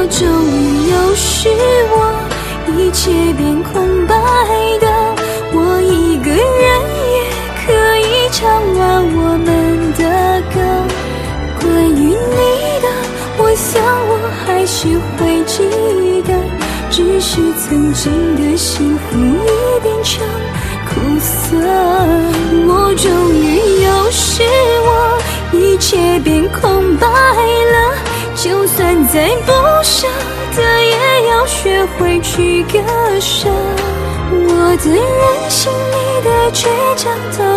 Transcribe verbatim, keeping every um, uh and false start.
我终于有时我一切变空白的，我一个人也可以唱完我们的歌。关于你的，我想我还是会记得，只是曾经的幸福已变成苦涩。我终于有时我一切变空白了，就算再不舍得也要学会去割舍。我的任性，你的倔强都